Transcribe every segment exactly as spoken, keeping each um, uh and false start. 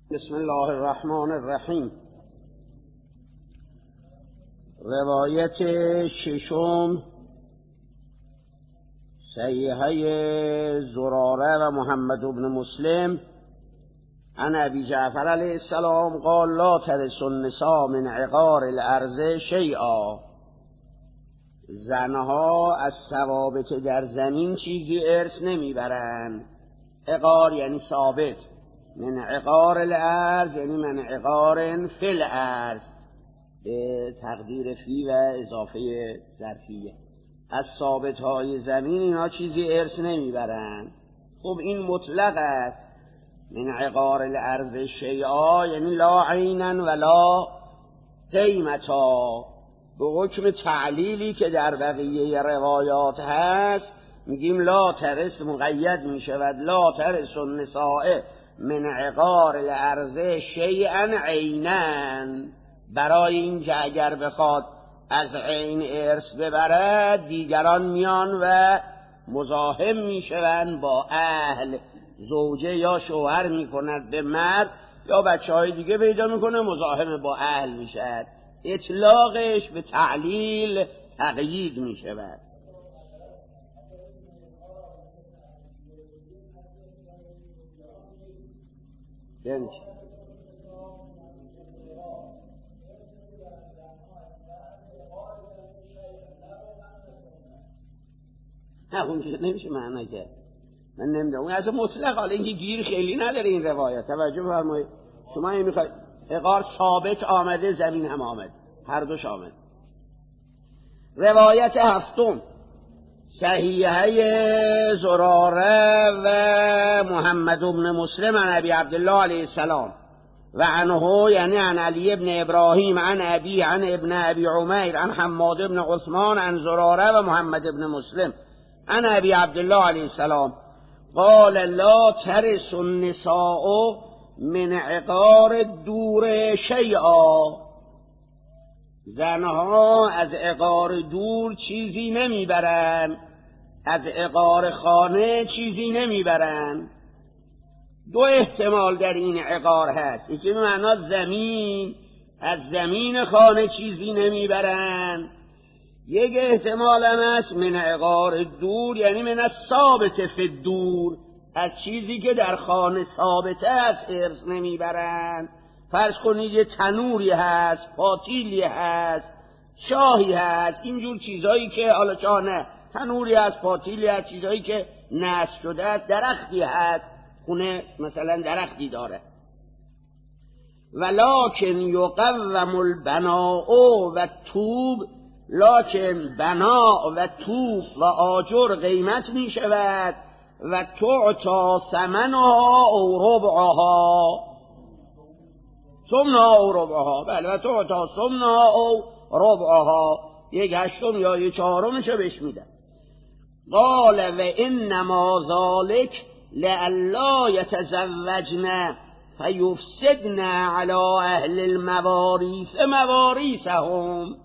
بسم الله الرحمن الرحیم. روایت ششم صحیحه زراره و محمد بن مسلم عن ابی جعفر علیه السلام قال لا ترث النساء من عقار الارض شیئا. زنها از ثوابت در زمین چیزی ارث نمیبرند. عقار یعنی ثابت، من عقار الارض یعنی من عقار فی الارض به تقدیر فی و اضافه ظرفیه. از ثابت های زمین اینا چیزی ارث نمیبرند. خب این مطلق است. من عقار الارض شیئا یعنی لا عینا ولا قیمتا. به حکم تعلیلی که در بقیه روایات هست میگیم لا ترث مقید میشود لا ترث النساء من عقار الارض شیئا عینا، برای این که اگر بخواد از عین ارث ببرد دیگران میان و مزاحم میشوند با اهل. زوجه یا شوهر میکند به مرد یا بچه های دیگه پیدا میکنه مزاحم با اهل میشد. اطلاقش به تعلیل تقیید میشود. یعنی نه اون که نمیشه معنی کرد. من نمیدونم اون از مطلق، حالا اینکه گیر خیلی نداره این روایت. توجه فرمایید. شما این میخواید عقار ثابت آمده، زمین هم آمد، هر دوش آمد. روایت هفتم صحیحه زراره و محمد بن مسلم عن ابی عبدالله علیه السلام و عنه یعنی عن علی ابن ابراهیم عن ابی عن ابن ابی عمیر عن حماد ابن عثمان عن زراره و محمد بن مسلم عن ابی عبدالله علیه السلام قال لا ترث النساء من عقار دور شیئا. زنها از عقار دور چیزی نمیبرن، از عقار خانه چیزی نمیبرن. دو احتمال در این عقار هست. یکی به معنی زمین، از زمین خانه چیزی نمیبرن. یک احتمال هم هست من عقار دور یعنی من الثابت فی الدور، از چیزی که در خانه ثابته است ارث نمیبرن. فرض کنید یه تنوری هست، پاتیلی هست، شاهی هست، اینجور چیزایی که حالا چاه نه، تنوری هست، پاتیلی هست، چیزایی که نصب شده است، درختی هست، خونه مثلا درختی داره. ولکن یقوم البناء و توب، لکن بنا و توب و آجر قیمت می شود و تعطا ثمنها او ربعها، ثمنها او ربعها، بله و تعطا ثمنها او ربعها، یک هشتم یا یک چهارمشو بهش میدن. قال و انما ذلك لئلا يتزوجن فيفسدن على اهل المواريث مواريثهم.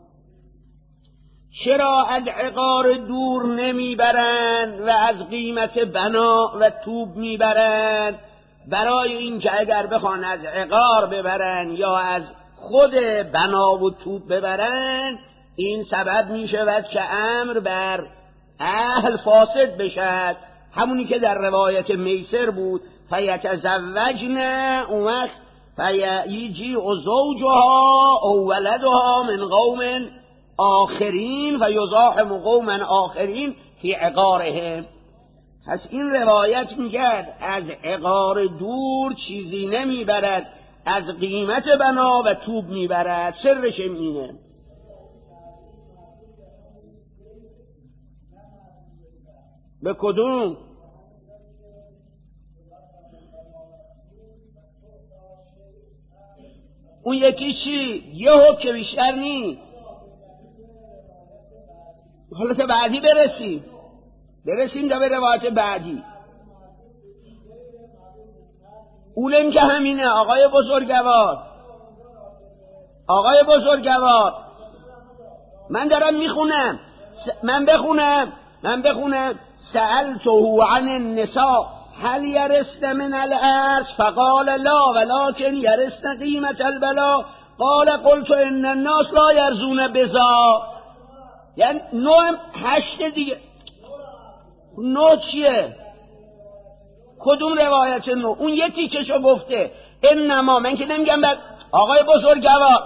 چرا از عقار دور نمیبرند و از قیمت بنا و توب میبرند؟ برای این که اگر بخوان از عقار ببرن یا از خود بنا و توب ببرن این سبب میشود که امر بر اهل فاسد بشد. همونی که در روایت میسر بود فیتزوجن اون وقت فیجی زوجها او ولدها من قوم آخرین و یزاحم قوما آخرین فی عقارهم. پس این روایت میگه از عقار دور چیزی نمیبرد، از قیمت بنا و توب میبرد. سرش اینه. به کدوم؟ اون یکی چی؟ یه حکم بیشتر نی. حالا تا بعدی برسیم برسیم تا به روایت بعدی. اولم که همینه. آقای بزرگوار آقای بزرگوار من دارم میخونم س... من بخونم من بخونم سألته عن النساء هل یرسن من الارض فقال لا ولكن یرسن قیمت البلا قال قلت ان الناس لا یرزون بزا. یعنی نوع هشت دیگه. نوع چیه؟ کدوم روایت نوع؟ اون یه تیکشو گفته انما. من که نمیگم بعد آقای بزرگوار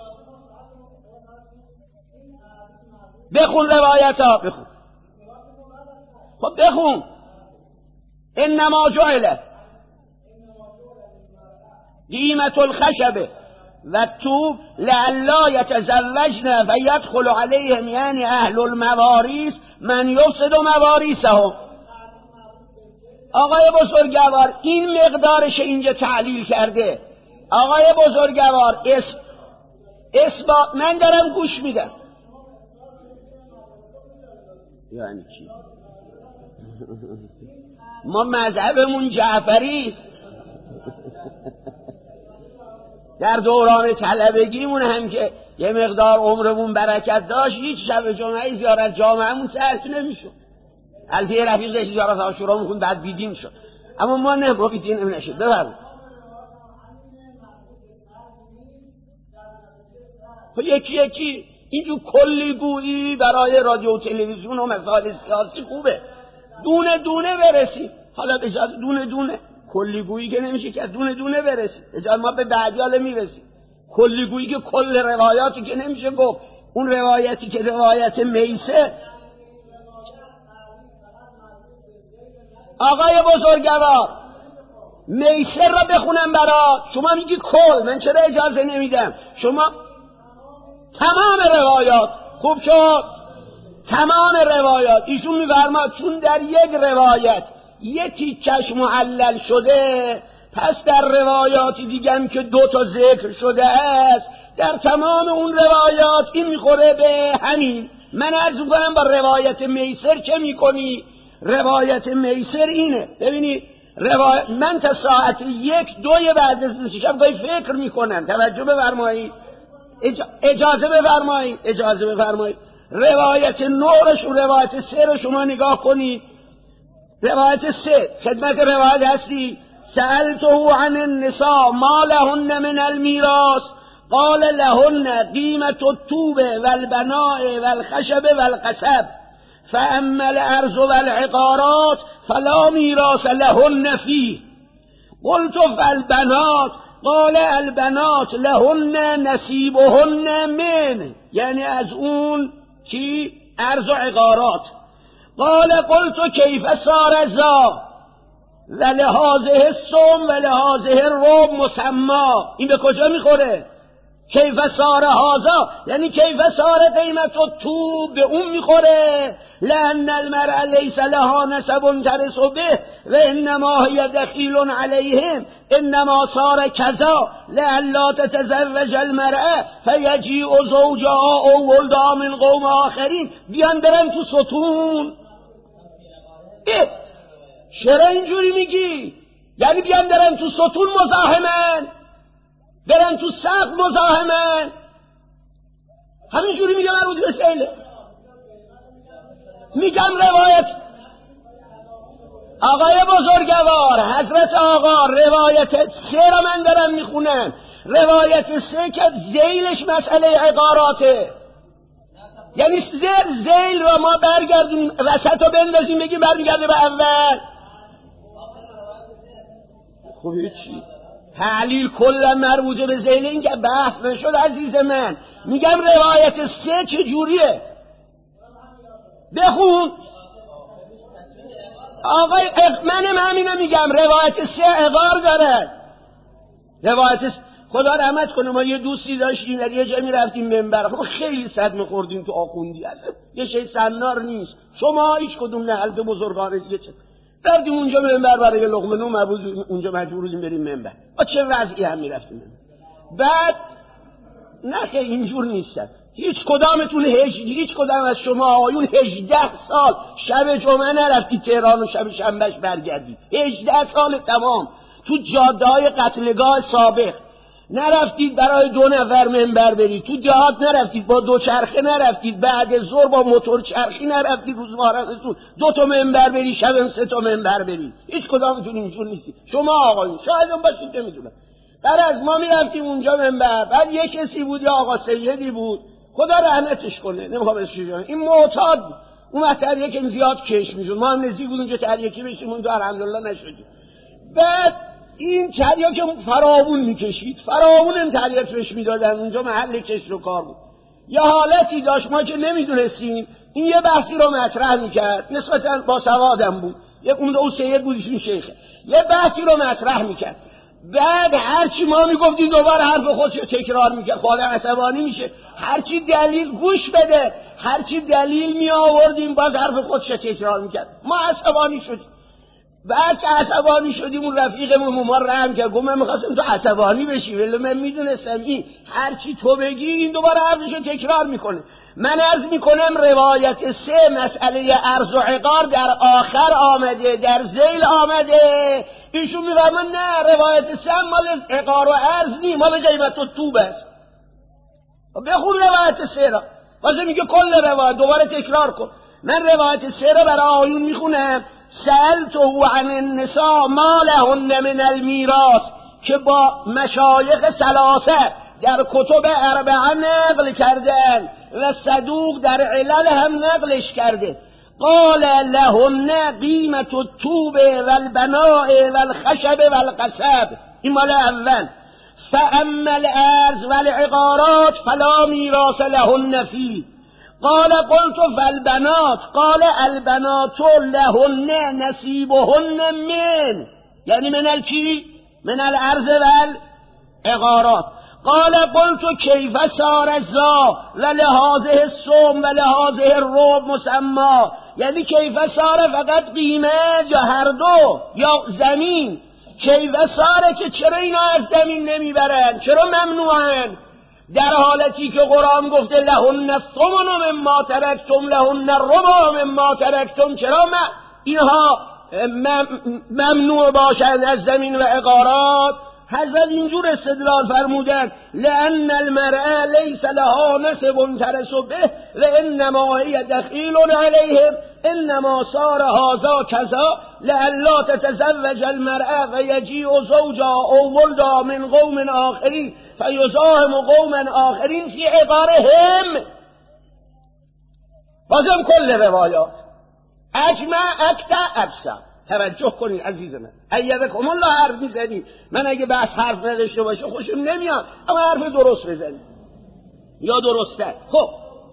بخون روایت ها، بخون. خب بخون. انما جعل قیمت الخشب و الطوب لعلا یتزوجن و یدخل علیهم، یعنی اهل المواریث من یفسد مواریثهم. آقای بزرگوار این مقدارش اینجا تعلیل کرده. آقای بزرگوار اسم اثبات. من دارم گوش میدم. یعنی چی؟ ما مذهبمون جعفری است. در دوران طلبگیمون هم که یه مقدار عمرمون برکت داشت هیچ شب جمعه زیارت جامعهمون ترک نمیشد. البته یه رفیق داشت زیارت عاشورا میخوند بعد بیدین شد، اما ما نه، ما بیدین نشد. ببرم خب یکی یکی اینجور کلی گویی برای رادیو و تلویزیون و مسائل سیاسی خوبه، دونه دونه برسیم. حالا اجازه دونه دونه کلی گویی که نمیشه که دونه دونه برسیم. اجازه ما به بعدیاله میرسیم. کلی گویی که کل روایاتی که نمیشه گفت. اون روایتی که روایت میسر. آقای بزرگوار میسر را بخونم برات. شما میگی کل، من چرا اجازه نمیدم؟ شما تمام روایات. خوب شد، تمام روایات. ایشون میفرماد چون در یک روایت یه تیکش معلل شده، پس در روایاتی دیگم که دو تا ذکر شده است در تمام اون روایات این میخوره به همین. من عرض میکنم با روایت میسر چه میکنی؟ روایت میسر اینه. ببینید روایت من تا ساعت یک دوی بعد از شب گاهی فکر میکنم. توجه بفرمایید، اج... اجازه بفرمایید اجازه بفرمایید روایت نورش و روایت سه رو شما نگاه کنید. روایت سه خدمت روایت هستی. سألته عن النساء ما لهن من المیراث قال لهن قیمت الطوب والبناء والخشب والقصب فاما الارض والعقارات فلا میراث لهن فيه قلت فالبنات قال البنات لهن نصیبهن من، یعنی از اون کی؟ ارض و عقارات. قال قلت کیف صار ذا ولهذه السم ولهذه الرب مسمى. این به کجا میخوره؟ کیف صار هذا یعنی کیف صار قیمت الطوب، به اون میخوره. لان المرء لیس لها نسب ترث به و انما هي دخیل علیهم انما صار کذا لئلا تتزوج المرأة فیجیء زوجها او ولدها من قوم آخرین. بیان برن تو ستون. اه چرا اینجوری میگی؟ یعنی بیان برن تو ستون مزاحمن، برن تو سقف مزاحمن. همینجوری میگم مربوط به سیله. میگم روایت آقای بزرگوار حضرت آقا روایت سه را من دارم میخونم. روایت سه که ذیلش مسئله عقاراته، یعنی زیر ذیل را ما برگردیم وسط رو بندازیم بگیم برمیگرده به اول. خب چی؟ تعلیل کلا مربوطه به ذیل این که بحث نشد عزیز من. میگم روایت سه چه جوریه؟ بخون. آقای منم همینو میگم. روایت سه عقار داره. روایت س... خدا رحمت کنه ما یه دوستی داشتیم در یه جایی میرفتیم منبر. خب خیلی صدمه خوردیم تو آخوندی هست. یه شی سنار نیست. شما هیچ کدوم نه حلقه بزرگانه دیگه چه رفتیم اونجا منبر برای یه لقمه نون مبوز اونجا مجبور بودیم بریم منبر. با چه وضعی هم میرفتیم. بعد نه که اینجور نیستن. هیچ کدامتون هیچ هیچ کدام از شما آیون هجده سال شب جمعه نرفتی تهران و شب شنبهش برگردید. هجده سال تمام تو جاده‌های قتلگاه سابق نرفتید برای دو نفر منبر برید، تو دهات نرفتید با دو چرخه نرفتید، بعد ظهر با موتور چرخی نرفتید، روز محرمتون دو تا منبر برید، شب سه تا منبر برید. هیچ کدامتون اینجور نیستید. شما آقایون شاید هم باشید نمیدونم. بعد از ما میرفتیم اونجا منبر، بعد یک کسی بود یا آقا سیدی بود، خدا رحمتش کنه، نمیخوام اسمش بگم، این معتاد اون وقت تریاک زیاد کش میشد، ما هم نزدیک بود اونجا تریاکی بشیم، اونجا الحمدلله نشدیم. بعد این تریاک فراوون میکشید، فراوون این تریاک بهش میدادن، اونجا محل کشت و کار بود. یه حالتی داشت ما که نمیدونستیم، این یه بحثی رو مطرح میکرد، نسبتا با سوادم بود، یک اون اون سید بود ایشون شیخه، یه بحثی رو مطرح میکرد. بعد هرچی ما میگفتیم دوباره حرف خودش رو تکرار میکرد، خاله عصبانی میشه، هرچی دلیل گوش بده، هرچی دلیل می آوردیم باز حرف خودش رو تکرار میکرد. ما عصبانی شدیم. بعد که عصبانی شدیم اون رفیقمون ما رحم کرد، گفت من میخواستم تو عصبانی بشی، ولی من میدونستم این هرچی تو بگی این دوباره حرفش رو تکرار میکنه. من عرض میکنم روایت سه مسئله عرض و عقار در آخر آمده، در ذیل آمده. ایشون میفرمان نه روایت سه مال عقار و عرض نی، مال قیمت و توب است. بخون روایت سه را، واسه میگه کل روایت دوباره تکرار کن. من روایت سه را برای آیون میخونم. سألته عن النساء ما لهن من المیراث، که با مشایخ ثلاثه در کتب اربعه نقل کردن و صدوق در علل هم نقلش کرده. قال لهن قیمت الطوب والبناء والخشب والقصب، این مال اول. فاما الارض والعقارات فلا میراث لهن فيه. قال قلت فالبنات، قال البنات لهن نصیبهن من، یعنی من الکی من الارض والعقارات. قال قلت کیف صار الزا ولهذه السم ولهذه الرب مسمى، یعنی کیف صار فقط قیمت یا هر دو یا زمین؟ کیف صار که چرا اینا از زمین نمیبرن، چرا ممنوعن؟ در حالتی که قرآن گفته لهن الثمن مما ترکتم لهن الربع مما ترکتم، چرا ما اینها ممنوع باشند از زمین و عقارات؟ حضرت اینجور استدلال فرمودن لأن المرأة لیس لها نسب ترس به و انما هی دخیل علیهم، انما صار هذا کذا لئلا تتزوج المرأة و یجیء زوجها او ولدا من قوم آخرین فیزاحم قوما آخرین فی عقارهم. بازم کل روایات اجمع اکتا ابسا. توجه کنید عزیز من، ایدکم الله حرف میزنید، من اگه بحث حرف نداشته باشه خوشم نمیاد، اما حرف درست بزنید یا درسته. خب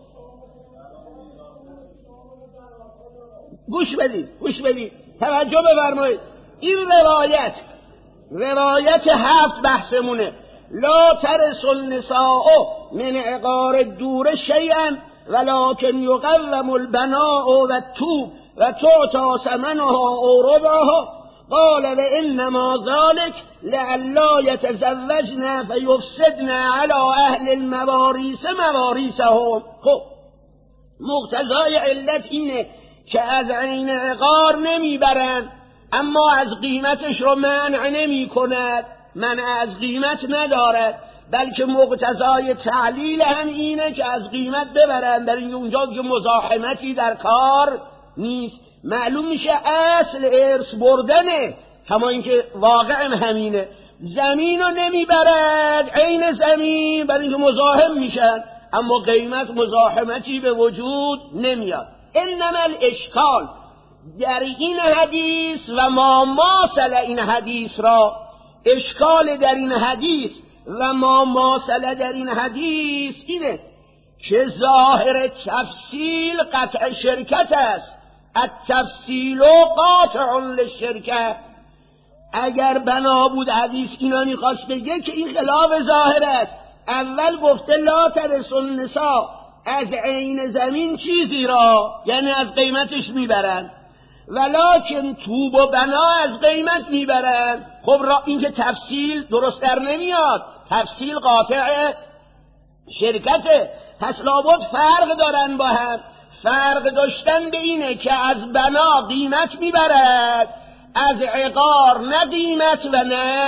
گوش بدید گوش بدید توجه بفرمایید. این روایت روایت هفت بحثمونه. لا ترث النساء من عقار الدور شیئا ولكن یقوم البناء و الطوب و تعطى ثمنها او ربعها. قال و انما ذلك لئلا يتزوجن فيفسدن على اهل المواريث مواريثهم. خب مقتضای علت اینه که از عین عقار نمیبرن اما از قیمتش رو منع نمی کند، منع از قیمت ندارد، بلکه مقتضای تعلیل هم اینه که از قیمت ببرن، در این اونجا که مزاحمتی در کار نیست. معلوم میشه اصل ارث بردنه، همه این که واقع همینه. زمین رو نمیبرد عین زمین برای اینکه مزاحم میشن، اما قیمت مزاحمتی به وجود نمیاد. انما الاشکال در این حدیث و ما ماثل این حدیث را، اشکال در این حدیث و ما ماثل در این حدیث اینه که ظاهر تفصیل قطع شرکت است. التفصیل قاطع للشرکت. اگر بنا بود حدیث اینا میخواست بگه که این خلاف ظاهر است. اول گفته لا ترث النساء، از عین زمین چیزی را یعنی از قیمتش میبرن، ولکن توب و بنا از قیمت میبرن. خب را این که تفصیل درست در نمیاد، تفصیل قاطع شرکته، پس لابد فرق دارن با هم. فرق داشتن به اینه که از بنا قیمت میبرد، از عقار نه قیمت و نه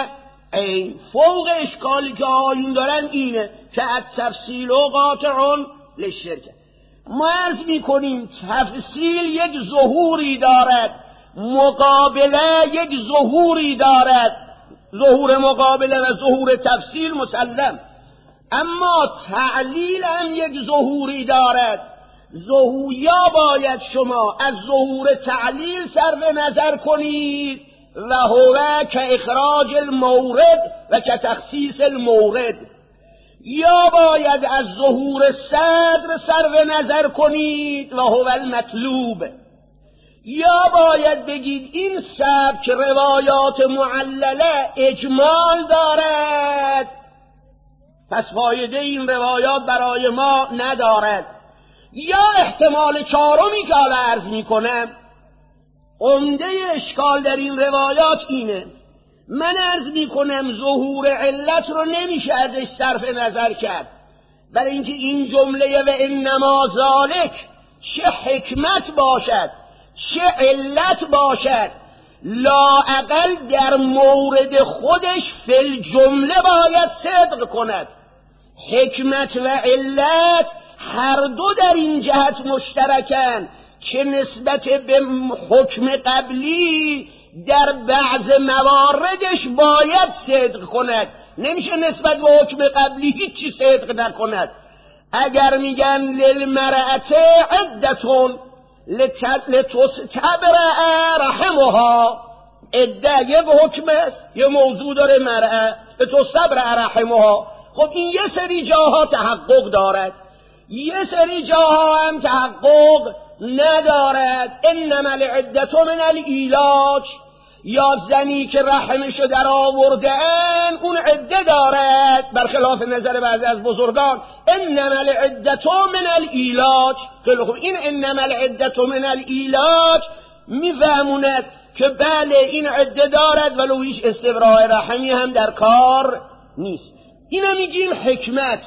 این فوق اشکالی که آیون دارن اینه که از تفصیل و قاطعون للشرکه. ما عرض میکنیم تفصیل یک ظهوری دارد، مقابله یک ظهوری دارد، ظهور مقابله و ظهور تفصیل مسلم، اما تعلیل هم یک ظهوری دارد. ظهور یا باید شما از ظهور تعلیل صرف نظر کنید و هو که اخراج المورد و که تخصیص المورد، یا باید از ظهور صدر صرف نظر کنید و هو المطلوب، یا باید بگید این سبک روایات معلله اجمال دارد پس فایده این روایات برای ما ندارد، یا احتمال چهارمی که حالا عرض میکنم. عمده اشکال در این روایات اینه، من عرض میکنم ظهور علت رو نمیشه ازش صرف نظر کرد، برای اینکه این جمله و انما ذالک چه حکمت باشد چه علت باشد، لااقل در مورد خودش فی الجمله باید صدق کند. حکمت و علت هر دو در این جهت مشترکن که نسبت به حکم قبلی در بعض مواردش باید صدق کند، نمیشه نسبت به حکم قبلی هیچی صدق نکند. اگر میگن للمرأة عدتون لتستبرأ رحمها، عده یک حکم است، یه موضوع داره مرأة لتستبرأ رحمها، خب این یه سری جاها تحقق دارد، یه سری جاها هم تحقق ندارد. انما العدة من العلاج، یا زنی که رحمشو در آوردن اون عده دارد، برخلاف نظر بعضی از بزرگان انما العدة من العلاج. خیلی خوب، این انما العدة من العلاج میفهموند که بله این عده دارد ولو هیچ استبراء رحمی هم در کار نیست. اینا میگیم حکمت.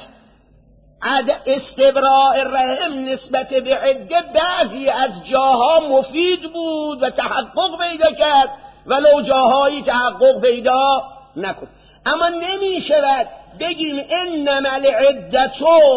استبراء رحم نسبت به عده بعضی از جاها مفید بود و تحقق پیدا کرد ولو جاهایی تحقق پیدا نکن، اما نمی شود بگیم انما العدة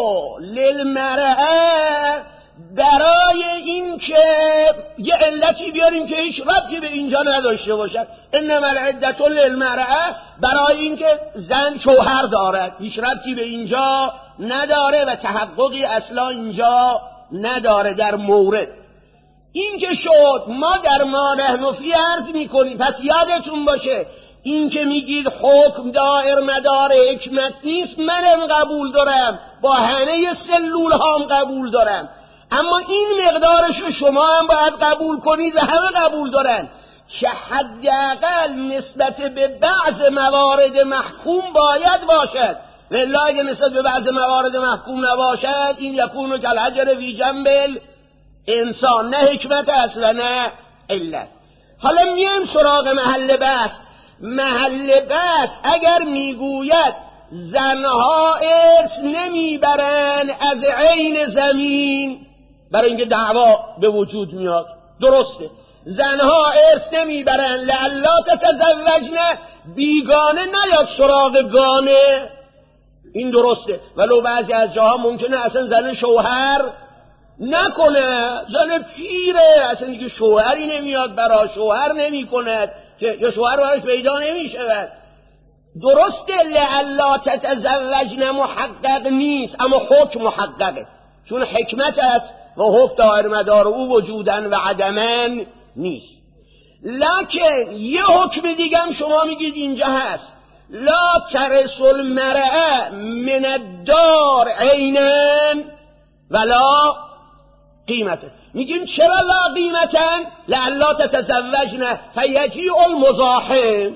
للمرأة برای این که یه علتی بیاریم که هیچ ربطی به اینجا نداشته باشد. انما العدة للمرأة برای این که زن شوهر دارد، هیچ ربطی به اینجا نداره و تحققی اصلا اینجا نداره در مورد. این که شد ما در ما نحنفی عرض میکنیم، پس یادتون باشه این که میگید حکم دائر مدار حکمت نیست، منم قبول دارم، با همه سلول هام قبول دارم، اما این مقدارشو شما هم باید قبول کنید و همه قبول دارن که حداقل نسبت به بعض موارد محکوم باید باشد. والله اگه نسبت به بعض موارد محکوم نباشد این یکونو کالحجر فی جنب انسان، نه حکمت است و نه علت. حالا میایم سراغ محل بحث. محل بحث اگر میگوید زنها ارث نمیبرن از عین زمین، برای اینکه دعوا به وجود میاد، درسته، زنها ارث نمیبرن لعلا تتزوجن، بیگانه نیاد سراغ گانه، این درسته، ولو بعضی از جاها ممکنه اصلا زن شوهر نکنه، زن پیره اصلا دیگه شوهری نمیاد برا، شوهر نمی کند که یا شوهر براش پیدا نمی شود. درسته لعلا تتزوجن محقق نیست، اما حکم محققه، چون حکمت است و حکم دائر مدار او وجودن و عدمن نیست. لکن یه حکم دیگه هم شما میگید اینجا هست، لا ترث المرأة من الدار عینا ولا قیمته. میگیم چرا لا قیمتن؟ لعلا تتزوجن فیجیع المزاحم.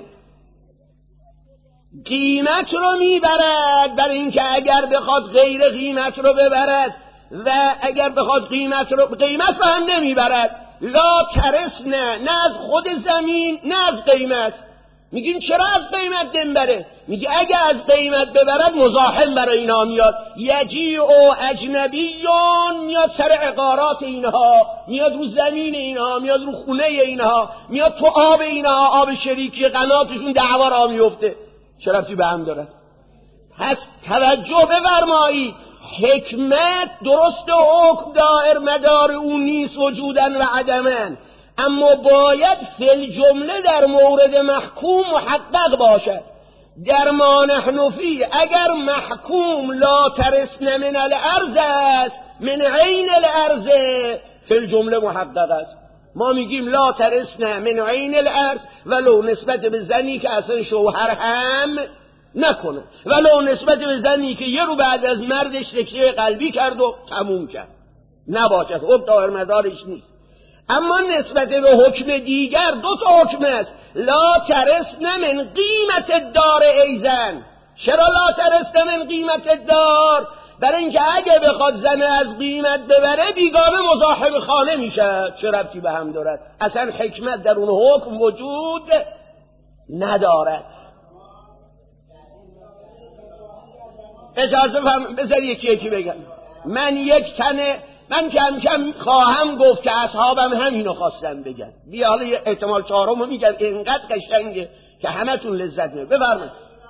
قیمت رو میبرد برای اینکه اگر بخواد غیر قیمت رو ببرد و اگر بخواد قیمت رو قیمت رو هم نمیبرد. لا ترثن، نه از خود زمین نه از قیمت. میگیم چرا از قیمت نمیبره؟ میگه اگه از قیمت ببرد مزاحم برای اینا میاد، یجیع و اجنبیون، میاد سر عقارات اینها، میاد رو زمین اینها، میاد رو خونه اینها، میاد تو آب اینها، آب شریکی قناتشون دعوا را میفته. چه ربطی به هم داره؟ پس توجه بفرمایید، حکمت درست حکم دائر مدار اون نیست وجودن و عدمن، اما باید فی الجمله در مورد محکوم محقق باشد. در ما نحن فی اگر محکوم لا ترسن من الارض است، من عین الارض، فی الجمله محقق است. ما میگیم لا ترسن من عین الارض ولو نسبت به زنی که اصلا شوهر هم نکنه، ولو نسبت به زنی که یه رو بعد از مردش تکیه قلبی کرد و تموم کرد، نباشد، خب دائر مدارش نیست. اما نسبت به حکم دیگر دو تا حکم است. لا ترسن من قیمت الدار ایزن. چرا لا ترسن من قیمت الدار؟ برای اینکه اگه بخواد زن از قیمت ببره بیگانه مزاحم خانه میشه. چه ربطی به هم دارد؟ اصلا حکمت در اون حکم وجود ندارد. اجازه فرمایید بذار یکی یکی بگم. من یک تنه من کم کم خواهم گفت که اصحابم همینو خواستن بگن. بیا حالا یه احتمال چهارمو میگم، اینقدر قشنگه که همتون لذت میبرید. بفرمایید.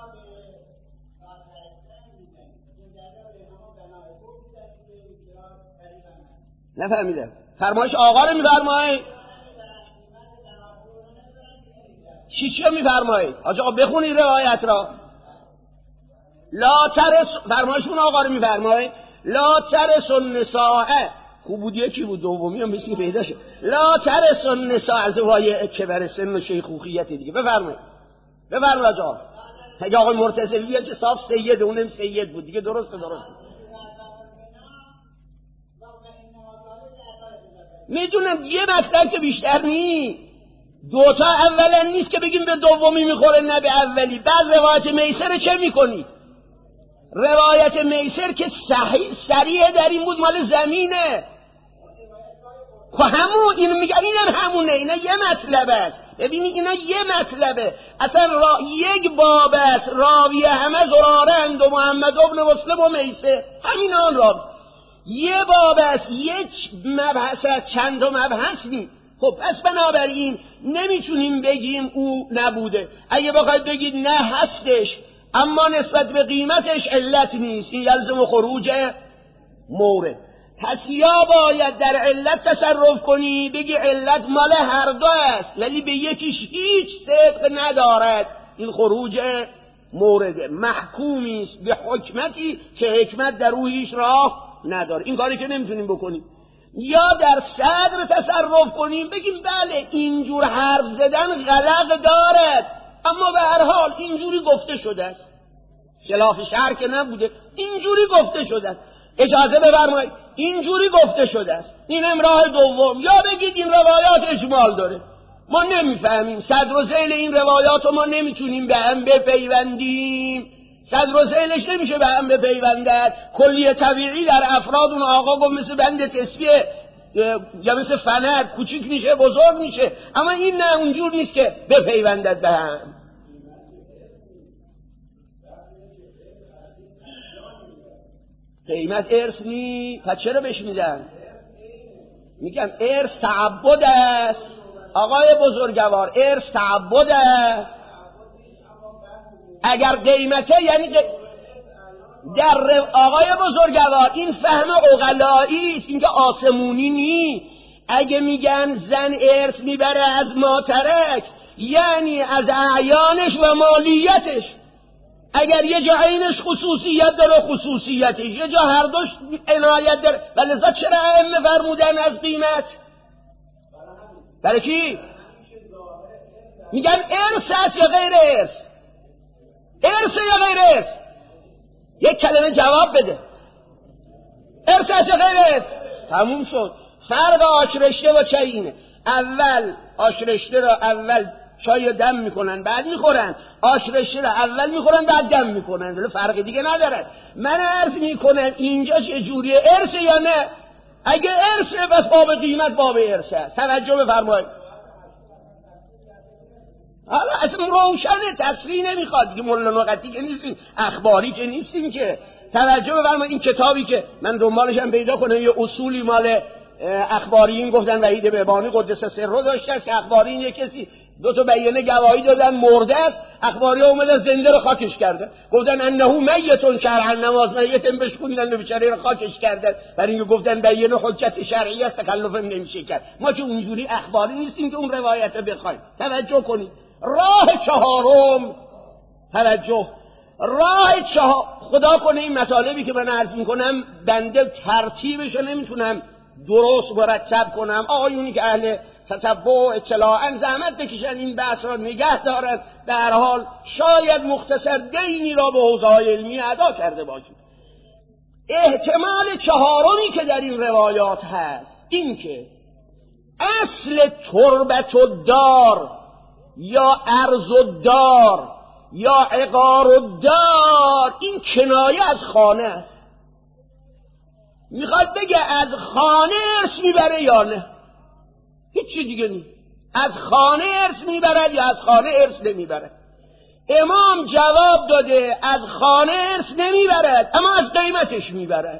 نفهمیدم. فرمایش آقا رو میفرمایید؟ چی چی رو میفرمایید؟ حاج آقا بخونید روایت را. لا ترس، فرمایشون آقا رو میفرمایید. لا ترس النساء. خوب بود یکی بود، دومی هم مثل پیدا شد. لا ترس النساء، از وای کبر سن و شیخوخیت دیگه. بفرمایید بفرمایید آقا. اگه آقا مرتضوی بیاد که صاف سید، اونم سید بود دیگه. درسته درسته میدونم. یه مطلب که بیشتر نی، دوتا اولا نیست که بگیم به دومی میخوره نه به اولی. بعد روایت میسر چه میکنی؟ روایت میسر که صحیح سریع در این بود مال زمینه. خب همون اینو میگم، اینم همونه. اینا یه مطلب است. ببینی اینا یه مطلبه. اصلا را... یک باب است. راویه همه زرارند و محمد ابن مسلم و میسر، همین آن راوی. یه باب است، یک مبحث است، چند تا مبحث نی. خب پس بنابراین نمیتونیم بگیم او نبوده. اگه بخواید بگید نه هستش اما نسبت به قیمتش علت نیست، این یلزم خروج مورد. پس یا باید در علت تصرف کنی بگی علت مال هر دو است ولی به یکیش هیچ صدق ندارد، این خروج مورده. محکومی است به حکمتی که حکمت در او هیچ راه نداره. این کاری که نمیتونیم بکنیم. یا در صدر تصرف کنیم بگیم بله اینجور حرف زدن غلط دارد اما به هر حال اینجوری گفته شده است، خلاف شرع که نبوده، اینجوری گفته شده است. اجازه بفرمایید اینجوری گفته شده است. این راه دوم. یا بگید این روایات اجمال داره، ما نمیفهمیم صدر و ذیل این روایات رو ما نمیتونیم به هم بپیوندیم. صدر و ذیلش نمیشه به هم بپیوندد. کلیه طبیعی در افراد اون آقا گفت مثل بند تسبیح یا مثل فنر کوچیک میشه بزرگ میشه، اما این نه اونجور نیست که بپیوندد به هم. قیمت ارث نی، پس چرا بهش میدن؟ میگم ارث تعبد است آقای بزرگوار، ارث تعبد است. اگر قیمته یعنی در آقای بزرگوار این فهم عقلایی است، این که آسمونی نی. اگه میگن زن ارث میبره از ماترک یعنی از اعیانش و مالیتش. اگر یه جا عینش خصوصیت داره خصوصیتش، یه جا هر دوش عنایت داره. ولذا چرا ائمه فرمودن از قیمت؟ برای کی؟ میگن ارث است یا غیر ارث؟ ارث یا غیر ارث؟ یک کلمه جواب بده. ارث است یا غیر ارث؟ تموم شد. فرق آشرشته و چای اینه. اول آشرشته را اول چای دم میکنن بعد میخورن، آشرشته را اول میخورن بعد دم میکنن، ولی فرق دیگه ندارد. من عرض میکنم اینجا چه جوریه، ارث یا نه؟ اگه ارثه بس باب قیمت باب ارث است. توجه بفرمایید. حالا اصلا روشنه، تصریح نمیخواد دیگه. مولا نقطی که نیستیم، اخباری که نیستیم که. توجه بفرمایید این کتابی که من دنبالش هم پیدا کنم، یه اصولی مال اخباریین گفتن وحید بهبانی قدس سره داشته است که اخباریین یک کسی دو تا بیانیه گواهی دادن مرده است، اخباری‌ها اومدن زنده رو خاکش کردن، گفتن انه میتون شرعا، نماز میتن بهش خوندن و بیچاره رو خاکش کردن، برای اینکه گفتن بیانیه حجت شرعی است، تکلف نمیشه کرد. ما که اونجوری اخباری نیستیم که اون روایت بخوایم. توجه کنید. راه چهارم، توجه، راه چهار، خدا کنه این مطالبی که من عرض میکنم بنده ترتیبش نمیتونم درست مرتب کنم، آقایونی که اهل تتبع اطلاعاً زحمت بکشن این بحث را نگه دارن. به هر حال شاید مختصر دینی را به حوزه‌های علمی ادا کرده باشیم. احتمال چهارمی که در این روایات هست این که اصل تربت الدار یا ارض الدار یا عقار الدار این کنایه از خانه است. میخواد بگه از خانه ارث میبره یا نه، هیچی دیگه نیست. از خانه ارث میبرد یا از خانه ارث نمیبرد. امام جواب داده از خانه ارث نمیبرد اما از قیمتش میبرد.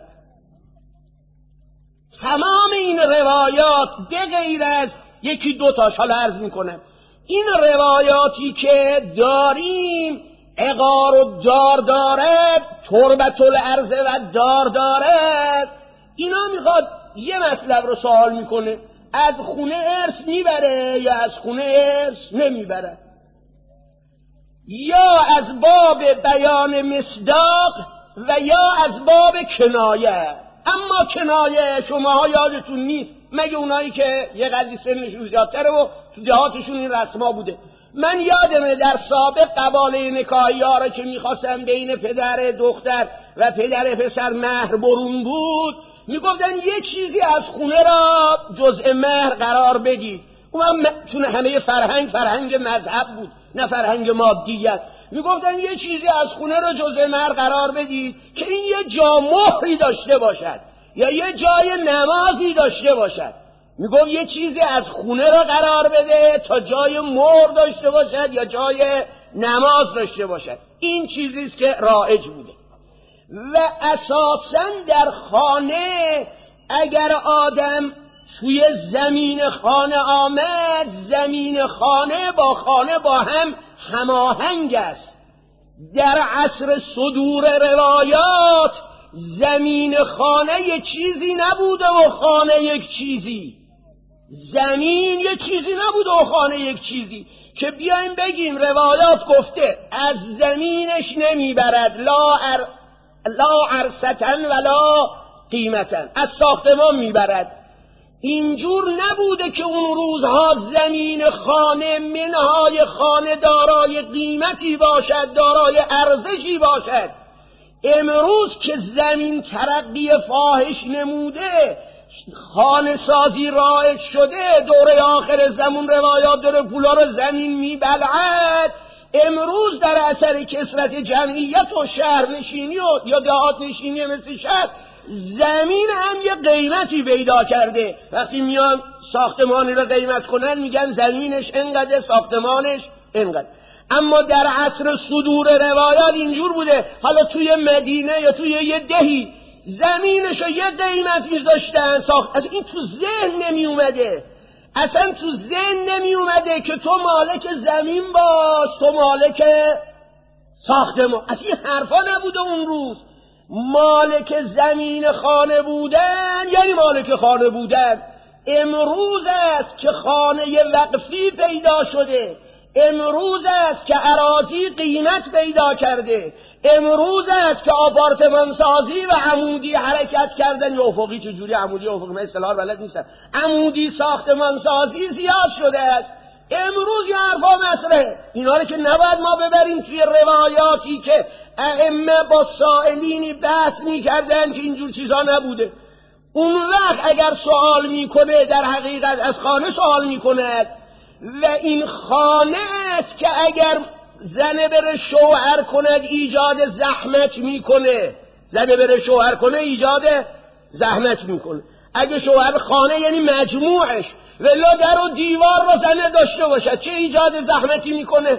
تمام این روایات به غیر از یکی دو تاش، حالا عرض میکنم، این روایاتی که داریم عقار و دار دارد، تربت الارض و دار دارد، اینا میخواد یه مطلب رو سوال میکنه، از خونه ارث میبره یا از خونه ارث نمیبره، یا از باب بیان مصداق و یا از باب کنایه. اما کنایه شماها یادتون نیست، مگه اونایی که یه قضیه سنشون زیادتره و تو دهاتشون این رسما بوده. من یادمه در سابق قباله نکاحی ها را که میخواستن بین پدر دختر و پدر پسر مهر برون بود، میگفتن یه چیزی از خونه را جزء مهر قرار بدید. اون چون همه فرهنگ فرهنگ مذهب بود نه فرهنگ مادیت، میگفتن یه چیزی از خونه را جزء مهر قرار بدید که این یه جا مهری داشته باشد یا یه جای نمازی داشته باشد. میگفت یه چیزی از خونه را قرار بده تا جای مهر داشته باشد یا جای نماز داشته باشد. این چیزیست که رایج بوده. و اساساً در خانه اگر آدم توی زمین خانه آمد، زمین خانه با خانه با هم هماهنگ است. در عصر صدور روایات زمین خانه یک چیزی نبوده و خانه یک چیزی، زمین یک چیزی نبوده و خانه یک چیزی که بیایم بگیم روایات گفته از زمینش نمیبرد، لا ار لا عرستن ولا قیمتن، از ساختمان میبرد. اینجور نبوده که اون روزها زمین خانه منهای خانه دارای قیمتی باشد، دارای ارزشی باشد. امروز که زمین ترقی فاحش نموده، خانه سازی رایج شده، دوره آخر زمان روایات داره پولا رو زمین میبلعد. امروز در اثر کثرت جمعیت و شهر نشینی و یا دهات نشینی مثل شهر، زمین هم یه قیمتی پیدا کرده. وقتی میان ساختمانی رو قیمت کنن میگن زمینش انقدر، ساختمانش انقدر. اما در عصر صدور روایات اینجور بوده، حالا توی مدینه یا توی یه دهی زمینشو یه قیمت میذاشتن ساخت. از این تو ذهن نمی اومده، اصلا تو ذهن نمی اومده که تو مالک زمین باش، تو مالک ساختمان. از این حرفا نبوده اون روز. مالک زمین خانه بودن یعنی مالک خانه بودن. امروز است که خانه وقفی پیدا شده، امروز است که اراضی قیمت پیدا کرده، امروز است که آپارتمان سازی و عمودی حرکت کردن. یا افقی چجوری عمودی افقی من اصطلاح بلد نیستم، عمودی ساختمان سازی زیاد شده است. امروز یه حرفا مطرحه. اینا رو که نباید ما ببریم توی روایاتی که ائمه با سائلینی بحث میکردن که اینجور چیزا نبوده. اون وقت اگر سوال میکنه در حقیقت از خانه سوال میکنه و این خانه است که اگر زنه بره شوهر کند ایجاد زحمت میکنه، زنه بره شوهر کنه ایجاد زحمت میکنه. اگه شوهر خانه یعنی مجموعش ولی در و دیوار رو زنه داشته باشد چه ایجاد زحمتی میکنه؟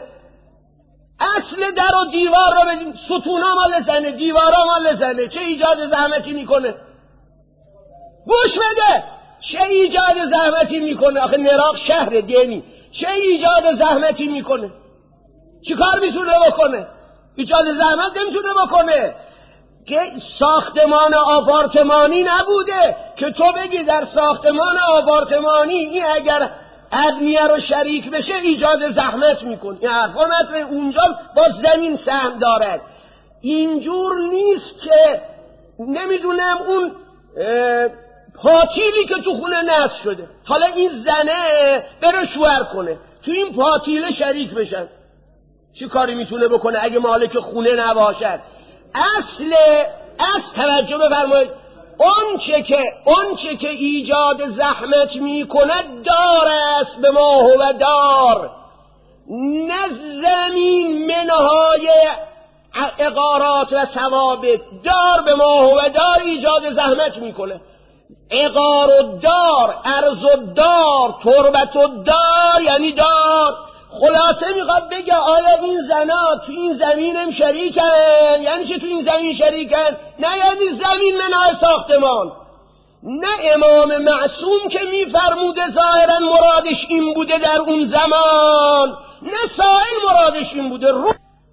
اصل در و دیوار رو بدیم، ستونا مال زنه، دیوارا مال زنه، چه ایجاد زحمتی میکنه؟ گوش بده، چه ایجاد زحمتی میکنه؟ آخه نراق شهر دینی چه ایجاد زحمتی میکنه؟ چی کار میتونه بکنه؟ ایجاد زحمت نمیتونه بکنه که ساختمان آپارتمانی نبوده که تو بگی در ساختمان آپارتمانی این اگر ابنیه رو شریک بشه ایجاد زحمت میکنه. این حرفا نتونه، اونجا با زمین سهم دارد. اینجور نیست که نمیدونم اون پاتیلی که تو خونه نصب شده حالا این زنه بره شوهر کنه تو این پاتیله شریک بشن، چی کاری میتونه بکنه اگه مالک خونه نباشد؟ اصل اصل توجه بفرمایید، اون چه که اون چه که ایجاد زحمت میکند دار است به ما هو دار، نه زمین منهای عقارات و ثوابت. دار به ما هو دار ایجاد زحمت میکنه. عقار و دار، ارض و دار، تربت و دار یعنی دار. خلاصه میخواد بگه آیا این زنا تو این زمینم شریکن؟ یعنی چه تو این زمین شریکن؟ نه یعنی زمین منهای ساختمان. نه امام معصوم که میفرموده ظاهرا مرادش این بوده در اون زمان، نه سائل مرادش این بوده رو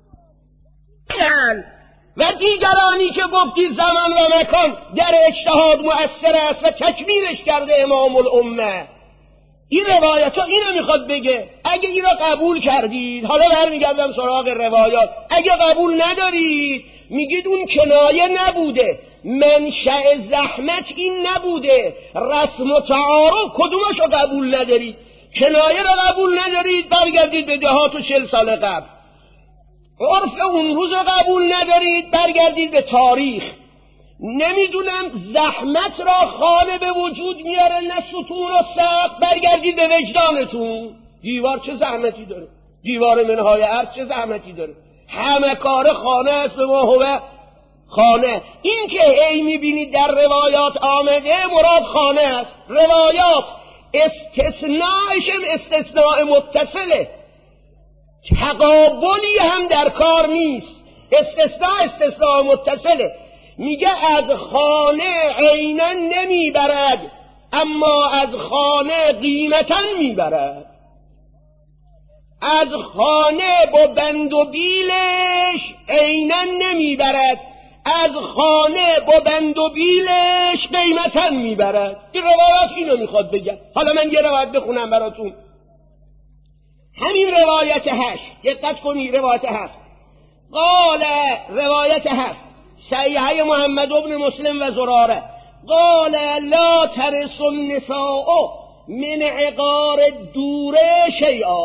و دیگرانی که گفتی زمان و مکان در اجتهاد مؤثر است و تکمیلش کرده امام الامه. این روایت ها اینو میخواد بگه. اگه این را قبول کردید، حالا برمیگردم سراغ روایات، اگه قبول ندارید میگید اون کنایه نبوده، منشأ زحمت این نبوده، رسم و تعارف کدومشو قبول ندارید؟ کنایه را قبول ندارید برگردید به دهات و چل سال قبل. عرف اون روز رو قبول ندارید برگردید به تاریخ. نمیدونم زحمت را خانه به وجود میاره، نه ستون و سقف، برگردید به وجدانتون. دیوار چه زحمتی داره؟ دیوار منهای عرض چه زحمتی داره؟ همه کار خانه است به ما هو خانه. این که هی میبینید در روایات آمده مراد خانه است. روایات استثناءشم استثناء متصله، تقابلی هم در کار نیست. استثناء استثناء متصله. میگه از خانه عینا نمیبرد اما از خانه قیمتا میبرد. از خانه با بند و بیلش عینا نمیبرد، از خانه با بند و بیلش قیمتا میبرد. این روایت اینو میخواد بگه. حالا من یه روایت بخونم براتون. همین روایت هشت، دقت کنی روایت هشت. قال روایت هشت صحیحه محمد بن مسلم و زراره، قال لا ترث النساء من عقار الدور شیئا.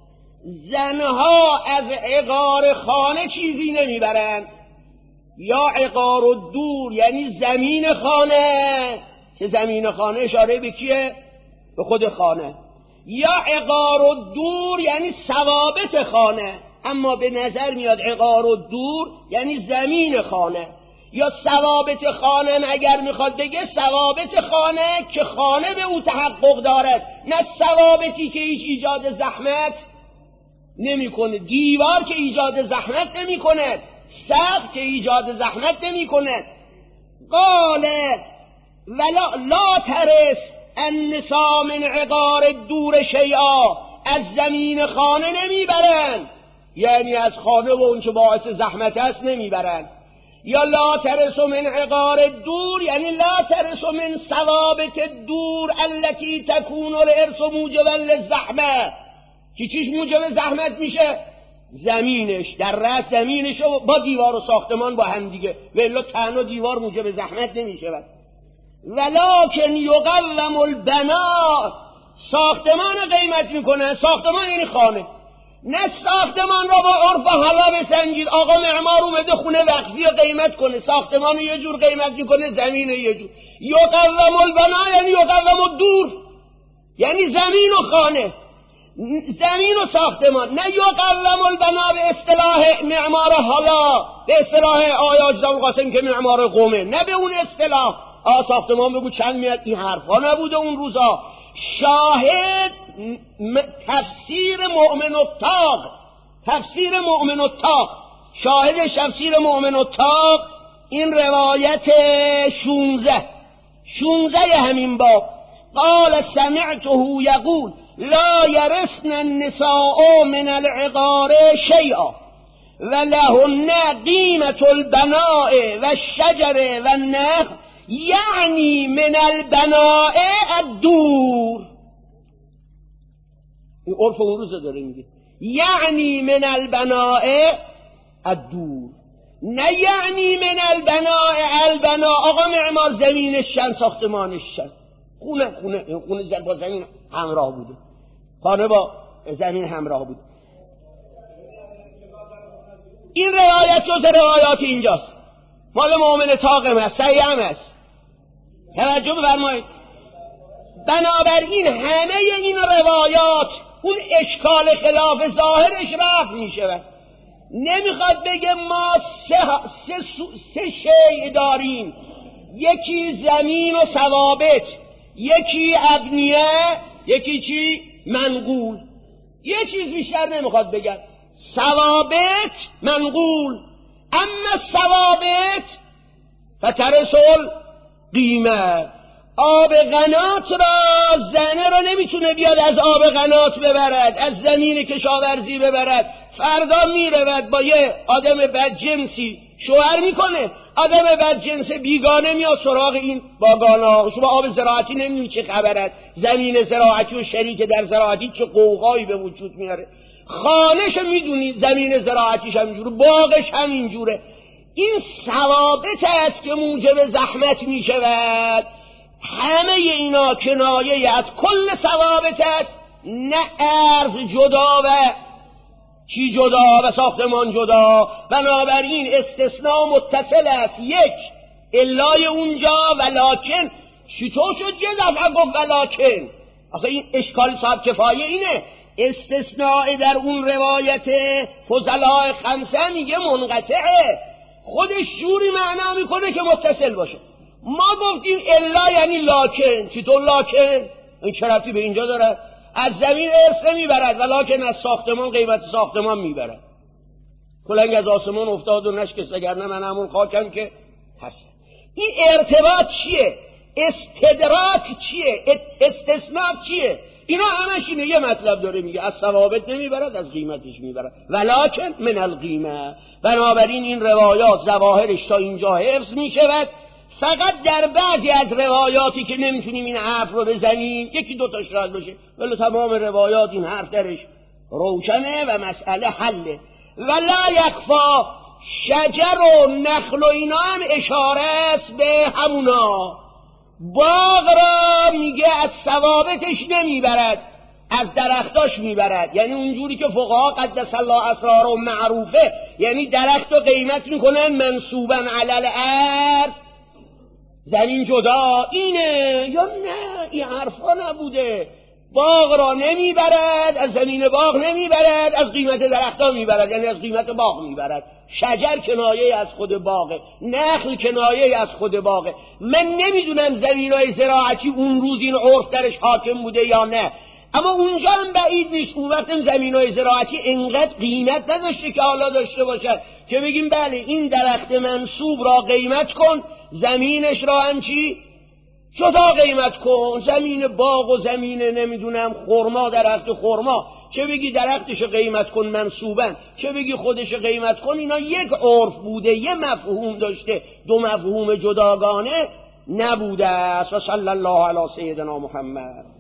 زنها از عقار خانه چیزی نمیبرند. یا عقار الدور یعنی زمین خانه، که زمین خانه اشاره به کیه؟ به خود خانه. یا عقار الدور یعنی ثوابت خانه، اما به نظر میاد عقار الدور یعنی زمین خانه. یا ثوابت خانه اگر میخواد بگه ثوابت خانه که خانه به او تحقق دارد، نه ثوابتی که هیچ ایجاد زحمت نمی کنه. دیوار که ایجاد زحمت نمی کند، سقف که ایجاد زحمت نمی کند. قال ولا لا ترث النساء من عقار الدور شیئا. از زمین خانه نمیبرن، یعنی از خانه و اون چه باعث زحمت است نمیبرن. یا لا ترث من عقار الدور یعنی لا ترث من ثوابت الدور التي تكون الارث موجبا للزحمه. که چیش موجب زحمت میشه؟ زمینش، در رأس زمینش با دیوار و ساختمان با هم دیگه، ولی تنها دیوار موجب زحمت نمیشه. ولکن یقوم البنا، ساختمان قیمت میکنه. ساختمان یعنی خانه، نه ساختمان را با عرف و حالا بسنجید. آقا معمار اومده خونه وقفی و قیمت کنه، ساختمان یه جور قیمت میکنه، زمین یه جور. یقوم البنا یعنی یقوم الدور، یعنی زمین و خانه، زمین و ساختمان. نه یقوم البنا به اصطلاح معمار حالا، به اصطلاح آیاج زمان قاسم که معمار قومه، نه به اون اصطلاح. آ ساختمان بگو چند میاد، این حرفا نبوده اون روزا. شاهد م... تفسیر مؤمن الطاق، تفسیر مؤمن الطاق، شاهد تفسیر مؤمن الطاق این روایت شونزه شونزه همین باب. قال سمعته یقول لا یرثن النساء من العقار شیئا ولهن قیمة البناء و الشجر و النخل یعنی من البناء الدور. این عرف اون روز داره میگه یعنی من البناء الدور، نه یعنی من البناء البنا. آقا معمار زمینش چند، ساختمانش چند، خونه خونه خونه با زمین همراه بوده، خانه با زمین همراه بوده. این روایت جز روایات اینجاست، مال مؤمن طاقم است، سیم است. توجه بفرمایید. بنابراین همه این روایات اون اشکال خلاف ظاهرش رفع میشه. نمیخواد بگه ما سه, سه, سه شیء داریم، یکی زمین و ثوابت، یکی ابنیه، یکی چی؟ منقول. یه چیز بیشتر نمیخواد بگه، ثوابت منقول، اما ثوابت فترسل قیمه. آب قنات را زنه را نمیتونه بیاد از آب قنات ببرد، از زمین کشاورزی ببرد. فردا میرود با یه آدم بدجنسی شوهر میکنه، آدم بدجنس بیگانه میاد سراغ این باگانا. شما آب زراعتی نمیدونی چه خبرد، زمین زراعتی و شریک در زراعتی چه قوقایی به وجود میاره. خانهش میدونی، زمین زراعتیش همینجوره، باغش همینجوره. این ثوابت است که موجب زحمت میشود. همه اینا کنایه از کل ثوابت است، نه ارض جدا و چی جدا و ساختمان جدا. بنابراین استثناء متصل است. یک الای اونجا ولکن. چطور شد یه دفعه گفت ولکن؟ آخه این اشکال صاحب کفایه اینه، استثناء در اون روایت فضلاء خمسه میگه منقطعه، خودش جوری معنا میکنه که متصل باشه. ما گفتیم الا یعنی لاکن. چطور لاکن؟ این چه ربطی به اینجا داره؟ از زمین ارث نمیبرد ولکن از ساختمان قیمت ساختمان میبرد. کلنگ از آسمان افتاد و نشکست، اگرنه من همون خاکم که هست. این ارتباط چیه؟ استدراک چیه؟ استثناء چیه؟ اینا همش اینه، یه مطلب داره میگه از ثوابت نمیبرد، از قیمتش میبرد، ولکن من القیمه. بنابراین این روایات ظواهرش تا اینجا حفظ میشود. فقط در بعضی از روایاتی که نمیتونیم این حرف رو بزنیم، یکی دو تاش رد باشه، ولی تمام روایات این حرف درش روشنه و مسئله حله. ولا یخفا شجر و نخل و اینا هم اشاره است به همونا. باغ را میگه از ثوابتش نمیبرد، از درختاش میبرد. یعنی اونجوری که فقها قدس الله اسرار و معروفه، یعنی درخت رو قیمت میکنن منصوبا علل ارض، زمین جدا اینه یا نه؟ این حرفا نبوده. باغ را نمیبرد، از زمین باغ نمیبرد، از قیمت درختان میبرد، یعنی از قیمت باغ میبرد. شجر کنایه از خود باغه، نخل کنایه از خود باغه. من نمیدونم زمینای زراعتی اون روز این عرف درش حاکم بوده یا نه، اما اونجا هم بعید نیست اون وقت زمینای زراعتی انقدر قیمت نداشته که حالا داشته باشد که بگیم بله این درخت منصوب را قیمت کن، زمینش را هم چی؟ جدا قیمت کن. زمین باغ و زمین نمیدونم خرما، درخت خرما، چه بگی درختش قیمت کن منصوبا، چه بگی خودش قیمت کن. اینا یک عرف بوده، یه مفهوم داشته، دو مفهوم جداگانه نبوده است. و صلی الله علی سیدنا محمد.